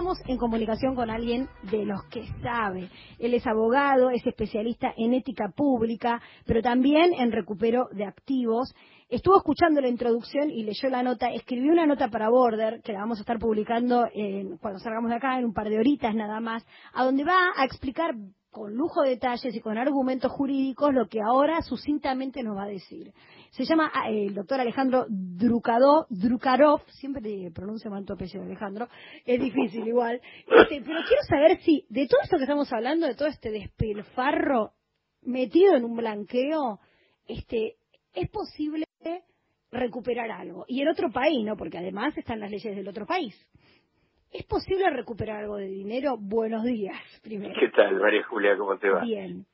estamos en comunicación con alguien de los que sabe. Él es abogado, es especialista en ética pública, pero también en recupero de activos. Estuvo escuchando la introducción y leyó la nota, escribió una nota para Border, que la vamos a estar publicando cuando salgamos de acá, en un par de horitas nada más, a donde va a explicar con lujo de detalles y con argumentos jurídicos lo que ahora sucintamente nos va a decir. Se llama el doctor Alejandro Drukarov, siempre te pronuncio mal tu apellido, Alejandro, es difícil igual, pero quiero saber si de todo esto que estamos hablando, de todo este despilfarro metido en un blanqueo, es posible recuperar algo. Y en otro país, ¿no? Porque además están las leyes del otro país. ¿Es posible recuperar algo de dinero? Buenos días, primero. ¿Qué tal, María Julia? ¿Cómo te va? Bien.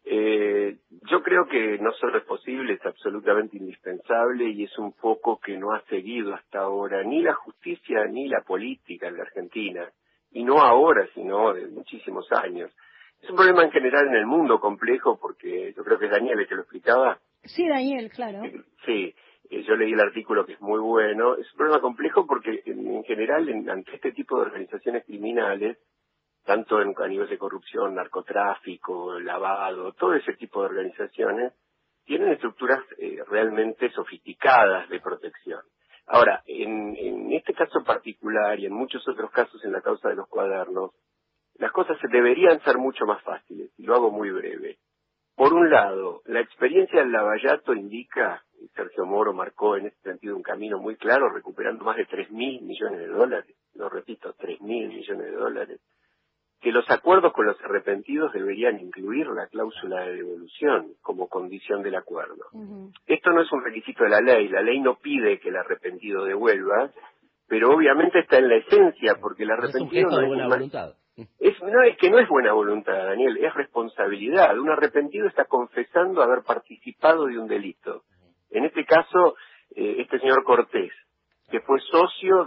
Yo creo que no solo es posible, es absolutamente indispensable y es un foco que no ha seguido hasta ahora ni la justicia ni la política en la Argentina. Y no ahora, sino de muchísimos años. Es un problema en general en el mundo complejo porque yo creo que es Daniel el que lo explicaba. Sí, Daniel, claro. Sí. Yo leí el artículo que es muy bueno. Es un problema complejo porque en general ante este tipo de organizaciones criminales, tanto a nivel de corrupción, narcotráfico, lavado, todo ese tipo de organizaciones, tienen estructuras realmente sofisticadas de protección. Ahora, en este caso particular y en muchos otros casos en la causa de los cuadernos, las cosas deberían ser mucho más fáciles, y lo hago muy breve. Por un lado, la experiencia del Lavallato indica, y Sergio Moro marcó en ese sentido un camino muy claro, recuperando más de 3.000 millones de dólares, lo repito, 3.000 millones de dólares, que los acuerdos con los arrepentidos deberían incluir la cláusula de devolución como condición del acuerdo. Esto no es un requisito de la ley no pide que el arrepentido devuelva, pero obviamente está en la esencia, porque el arrepentido es un gesto de buena voluntad. Es que no es buena voluntad, Daniel, es responsabilidad. Un arrepentido está confesando haber participado de un delito. En este caso, este señor Cortés, que fue socio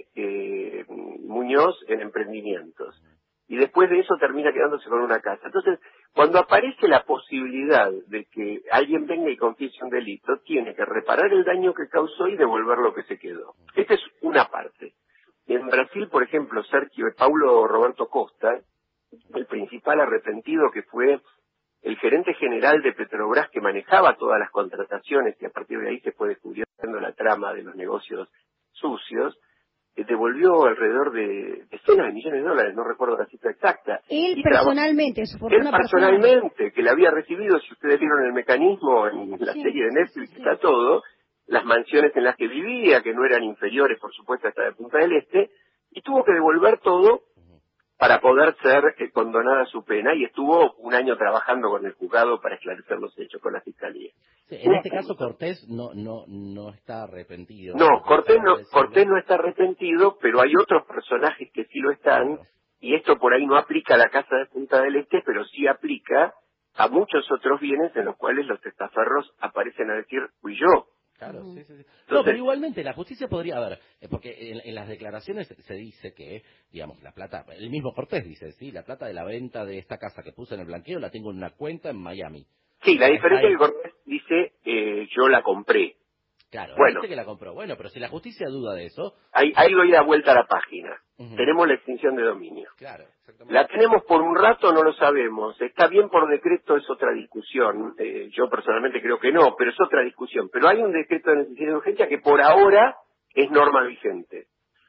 de Muñoz en emprendimientos. Y después de eso termina quedándose con una casa. Entonces, cuando aparece la posibilidad de que alguien venga y confiese un delito, tiene que reparar el daño que causó y devolver lo que se quedó. Esta es una parte. En Brasil, por ejemplo, Paulo Roberto Costa, el principal arrepentido que fue el gerente general de Petrobras que manejaba todas las contrataciones y a partir de ahí se fue descubriendo la trama de los negocios sucios, devolvió alrededor de decenas de millones de dólares, no recuerdo la cifra exacta. Él personalmente, su fortuna personal. Personalmente, que la había recibido, si ustedes vieron el mecanismo en la serie de Netflix, está todo, las mansiones en las que vivía, que no eran inferiores, por supuesto, hasta de Punta del Este, y tuvo que devolver todo para poder ser condonada su pena, y estuvo un año trabajando con el juzgado para esclarecer los hechos con la fiscalía. Sí, en este caso Cortés no está arrepentido. No, Cortés no está arrepentido, pero hay otros personajes que sí lo están, claro. Y esto por ahí no aplica a la Casa de Punta del Este, pero sí aplica a muchos otros bienes en los cuales los testaferros aparecen a decir, fui yo. Claro, sí. Entonces, no, pero igualmente la justicia podría haber, porque en las declaraciones se dice que, digamos, la plata, el mismo Cortés dice, sí, la plata de la venta de esta casa que puse en el blanqueo la tengo en una cuenta en Miami. Sí, la diferencia es que Cortés dice, yo la compré. Claro, bueno, dice que la compró. Bueno, pero si la justicia duda de eso... Ahí doy la vuelta a la página. Tenemos la extinción de dominio. Claro, exactamente. ¿La tenemos por un rato? No lo sabemos. ¿Está bien por decreto? Es otra discusión. Yo personalmente creo que no, pero es otra discusión. Pero hay un decreto de necesidad de urgencia que por ahora es norma vigente.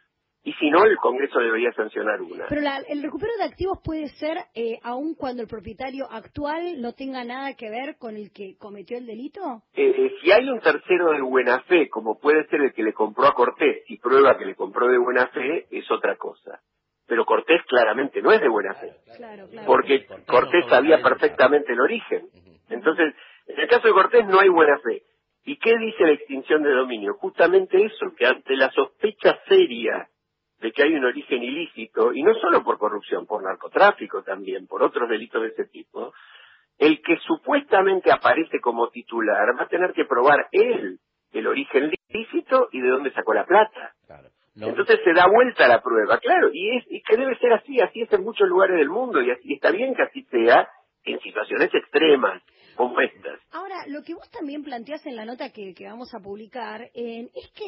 Y si no, el Congreso debería sancionar una. Pero el recupero de activos puede ser aun cuando el propietario actual no tenga nada que ver con el que cometió el delito. Si hay un tercero de buena fe, como puede ser el que le compró a Cortés, y prueba que le compró de buena fe, es otra cosa. Pero Cortés claramente no es de buena fe. Claro. Porque Cortés sabía perfectamente el origen. Entonces, en el caso de Cortés no hay buena fe. ¿Y qué dice la extinción de dominio? Justamente eso, que ante la sospecha seria de que hay un origen ilícito, y no solo por corrupción, por narcotráfico también, por otros delitos de ese tipo, el que supuestamente aparece como titular va a tener que probar él el origen ilícito y de dónde sacó la plata. Claro. Entonces se da vuelta a la prueba, claro, y que debe ser así es en muchos lugares del mundo, y así está bien que así sea en situaciones extremas como estas. Ahora, lo que vos también planteás en la nota que vamos a publicar es que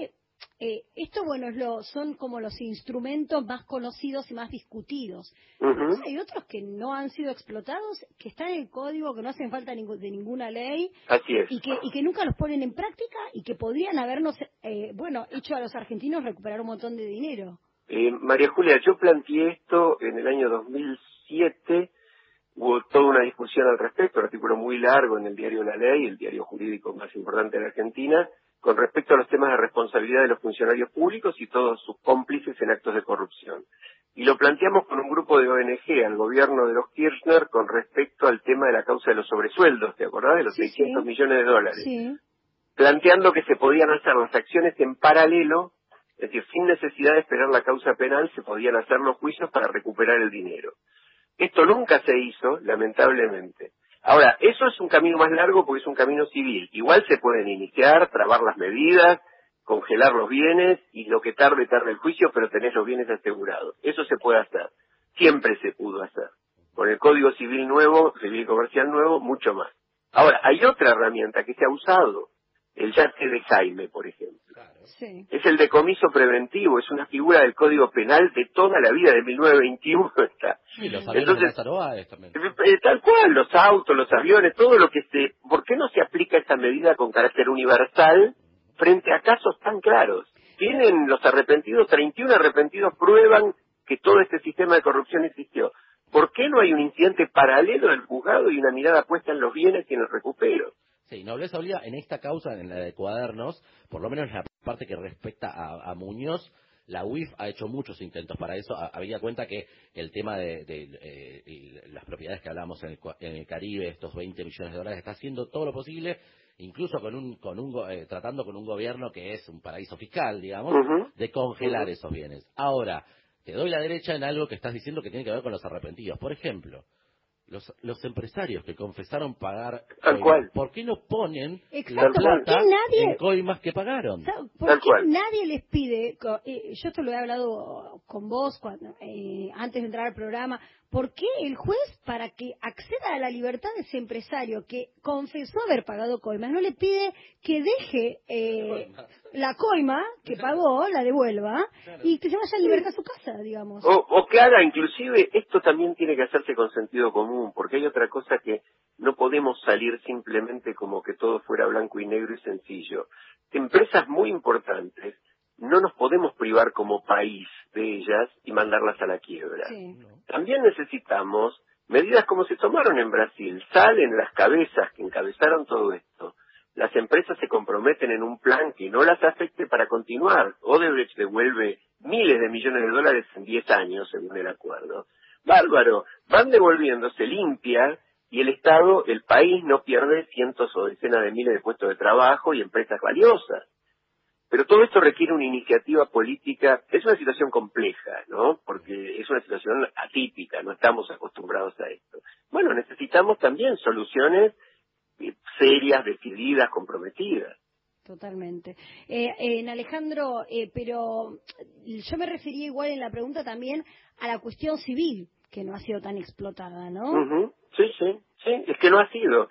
esto, bueno, son como los instrumentos más conocidos y más discutidos. Ujú. Hay otros que no han sido explotados, que están en el código, que no hacen falta de ninguna ley Así es. y que nunca los ponen en práctica y que podrían habernos, hecho a los argentinos recuperar un montón de dinero. María Julia, yo planteé esto en el año 2007, hubo toda una discusión al respecto, un artículo muy largo en el diario La Ley, el diario jurídico más importante de la Argentina, con respecto a los temas de responsabilidad de los funcionarios públicos y todos sus cómplices en actos de corrupción. Y lo planteamos con un grupo de ONG al gobierno de los Kirchner con respecto al tema de la causa de los sobresueldos, ¿te acordás? De los Sí, 600 sí. millones de dólares. Sí. Planteando que se podían hacer las acciones en paralelo, es decir, sin necesidad de esperar la causa penal, se podían hacer los juicios para recuperar el dinero. Esto nunca se hizo, lamentablemente. Ahora, eso es un camino más largo porque es un camino civil. Igual se pueden iniciar, trabar las medidas, congelar los bienes y lo que tarde el juicio, pero tenés los bienes asegurados. Eso se puede hacer. Siempre se pudo hacer. Con el Código Civil nuevo, Civil y Comercial nuevo, mucho más. Ahora, hay otra herramienta que se ha usado. El yate de Jaime, por ejemplo. Sí. Es el decomiso preventivo, es una figura del Código Penal de toda la vida, de 1921 está. Y los aviones de Lázaro Báez también. Tal cual, los autos, los aviones, todo lo que ¿por qué no se aplica esta medida con carácter universal frente a casos tan claros? Tienen los arrepentidos, 31 arrepentidos prueban que todo este sistema de corrupción existió. ¿Por qué no hay un incidente paralelo del juzgado y una mirada puesta en los bienes y en el recupero? Sí, Nobleza Obliga, en esta causa, en la de Cuadernos, por lo menos en la parte que respecta a Muñoz, la UIF ha hecho muchos intentos para eso. Había cuenta que el tema de las propiedades que hablamos en el Caribe, estos 20 millones de dólares, está haciendo todo lo posible, incluso tratando con un gobierno que es un paraíso fiscal, digamos, Ujú. de congelar esos bienes. Ahora, te doy la derecha en algo que estás diciendo que tiene que ver con los arrepentidos. Por ejemplo, los empresarios que confesaron pagar Tal coimas, cual. ¿por qué no ponen Exacto, la ¿por qué plata nadie- en coimas que pagaron? ¿Por Tal qué cual. nadie les pide, yo esto lo he hablado con vos antes de entrar al programa, ¿por qué el juez, para que acceda a la libertad de ese empresario que confesó haber pagado coimas, no le pide que deje la coima que pagó, la devuelva, y que se vaya en libertad a su casa, digamos? O Clara, inclusive esto también tiene que hacerse con sentido común, porque hay otra cosa que no podemos salir simplemente como que todo fuera blanco y negro y sencillo. Empresas muy importantes, no nos podemos privar como país de ellas y mandarlas a la quiebra. Sí. También necesitamos medidas como se tomaron en Brasil. Salen las cabezas que encabezaron todo esto. Las empresas se comprometen en un plan que no las afecte para continuar. Odebrecht devuelve miles de millones de dólares en 10 años, según el acuerdo. Bárbaro, van devolviéndose limpia y el Estado, el país, no pierde cientos o decenas de miles de puestos de trabajo y empresas valiosas. Pero todo esto requiere una iniciativa política. Es una situación compleja, ¿no? Porque es una situación atípica, no estamos acostumbrados a esto. Bueno, necesitamos también soluciones serias, decididas, comprometidas. Totalmente. Alejandro, pero yo me refería igual en la pregunta también a la cuestión civil, que no ha sido tan explotada, ¿no? Ujú. Sí, es que no ha sido.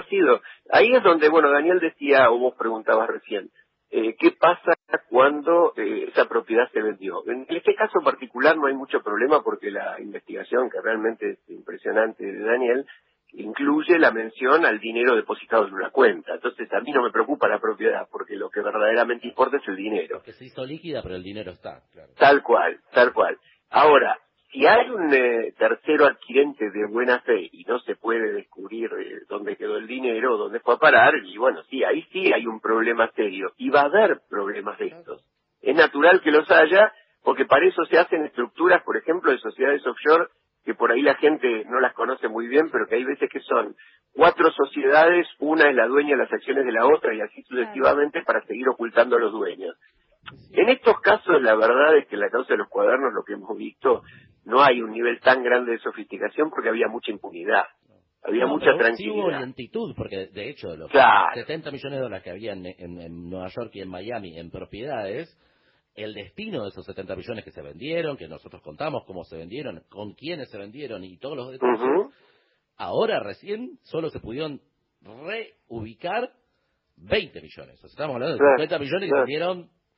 Ahí es donde, bueno, Daniel decía, o vos preguntabas recién, ¿qué pasa cuando esa propiedad se vendió? En este caso particular no hay mucho problema porque la investigación, que realmente es impresionante de Daniel, incluye la mención al dinero depositado en una cuenta. Entonces a mí no me preocupa la propiedad porque lo que verdaderamente importa es el dinero. Porque se hizo líquida, pero el dinero está, claro. Tal cual. Ahora, si hay un tercero adquirente de buena fe y no se puede descubrir dónde quedó el dinero, dónde fue a parar, y bueno, sí, ahí sí hay un problema serio. Y va a haber problemas de estos. Es natural que los haya, porque para eso se hacen estructuras, por ejemplo, de sociedades offshore, que por ahí la gente no las conoce muy bien, pero que hay veces que son 4 sociedades, una es la dueña de las acciones de la otra, y así sucesivamente para seguir ocultando a los dueños. En estos casos, la verdad es que en la causa de los cuadernos, lo que hemos visto, no hay un nivel tan grande de sofisticación porque había mucha impunidad, había mucha tranquilidad. Sí hubo lentitud, porque de hecho los 70 millones de dólares que había en Nueva York y en Miami en propiedades, el destino de esos 70 millones que se vendieron, que nosotros contamos cómo se vendieron, con quiénes se vendieron y todos los detalles, ahora recién solo se pudieron reubicar 20 millones. O sea, estamos hablando de 50 millones que se vendieron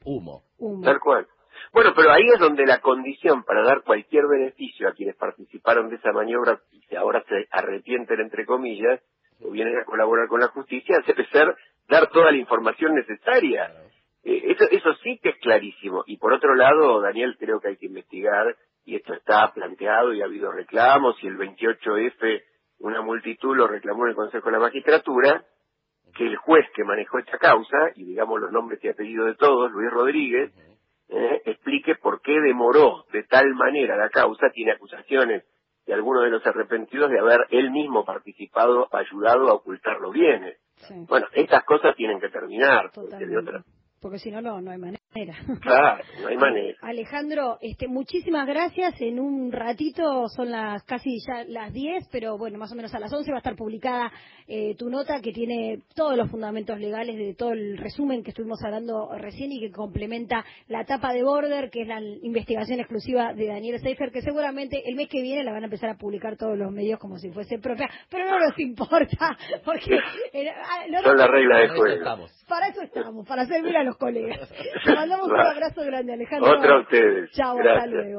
humo. Tal cual. Bueno, pero ahí es donde la condición para dar cualquier beneficio a quienes participaron de esa maniobra y que ahora se arrepienten, entre comillas, o vienen a colaborar con la justicia, debe ser dar toda la información necesaria. Eso sí que es clarísimo. Y por otro lado, Daniel, creo que hay que investigar, y esto está planteado y ha habido reclamos, y el 28F, una multitud lo reclamó en el Consejo de la Magistratura, que el juez que manejó esta causa, y digamos los nombres y apellidos de todos, Luis Rodríguez, explique por qué demoró de tal manera la causa. Tiene acusaciones de algunos de los arrepentidos de haber él mismo participado, ayudado a ocultar los bienes. Sí. Bueno, estas cosas tienen que terminar, porque si no, no hay manera. Claro, no hay manera. Alejandro, muchísimas gracias. En un ratito son casi ya las 10, pero bueno, más o menos a las 11 va a estar publicada tu nota, que tiene todos los fundamentos legales de todo el resumen que estuvimos hablando recién y que complementa la tapa de Border, que es la investigación exclusiva de Daniel Seifer, que seguramente el mes que viene la van a empezar a publicar todos los medios como si fuese propia, pero no nos importa, porque son las reglas del juego. Para eso estamos, para servir a los colegas. Te mandamos un abrazo grande, Alejandro. Otro a ustedes. Chao, hasta luego.